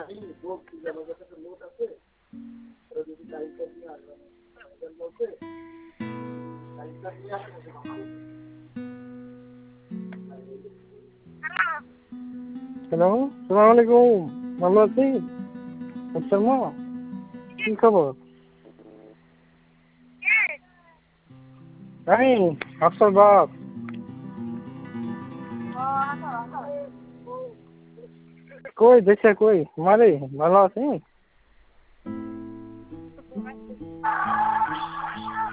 Hello, সালাম আলাইকুম। ভালো আছি। শর্মা, কি খবর? আমি আফসার বাপ। কই দেশে কই? মারে ভালো আছি।